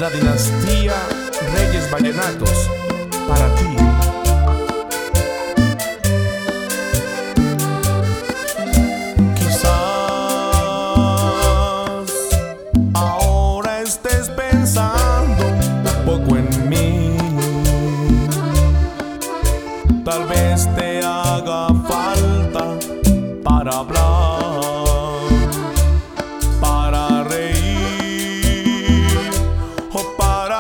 la dinastía Reyes Vallenatos, para ti. Quizás ahora estés pensando un poco en mí, tal vez te haga falta para hablar, para reír o para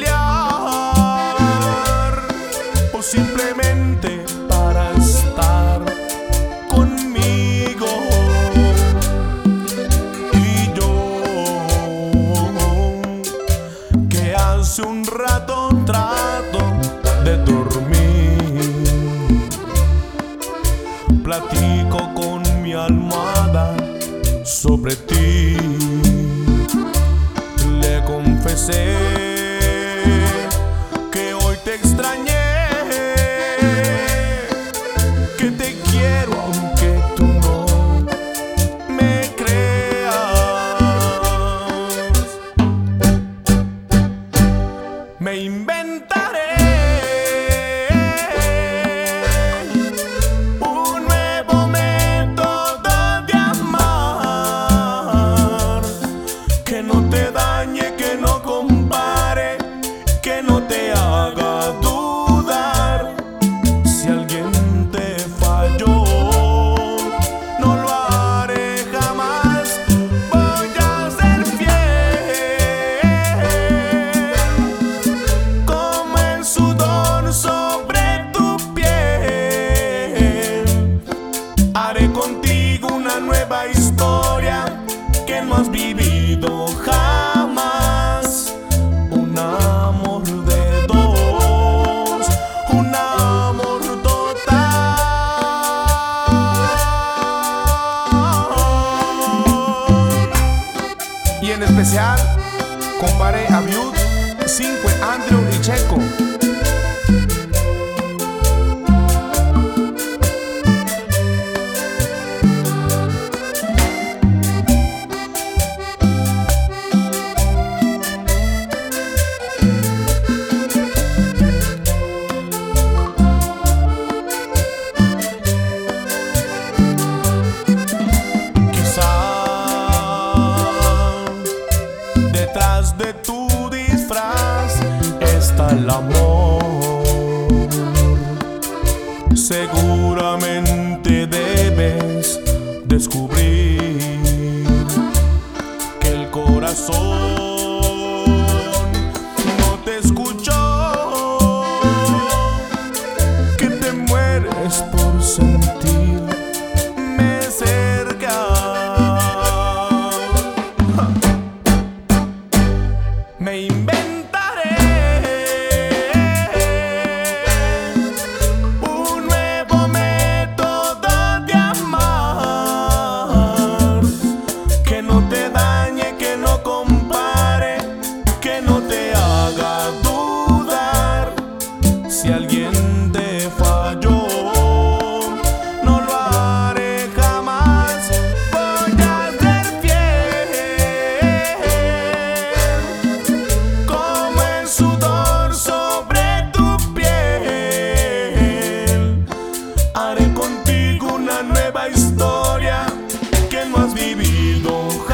pelear, o simplemente para estar conmigo. Y yo, que hace un rato trato de dormir, platico con mi almohada sobre ti. Le confesé que hoy te extrañé, que te quiero aunque tú no me creas. Me inventaré un nuevo método de amar, que no te dañe, que no compare, que no te haga dudar. Si alguien te falló, no lo haré jamás. Voy a ser fiel, como el sudor sobre tu piel. Haré contigo una nueva historia que no has vivido jamás. Un amor de dos, un amor total. Y en especial, comparé a Viud, Cinque, Andrew y Checo. Detrás de tu disfraz está el amor. Seguramente debes descubrir que el corazón no te escuchó, que te mueres por sentirme cerca. Me inventaré un nuevo método de amar, que no te dañe, que no compare, que no te haga dudar. Si alguien te falló, no lo haré jamás. Voy a ser fiel, como el sudor sobre tu piel. Haré contigo una nueva historia que no has vivido jamás.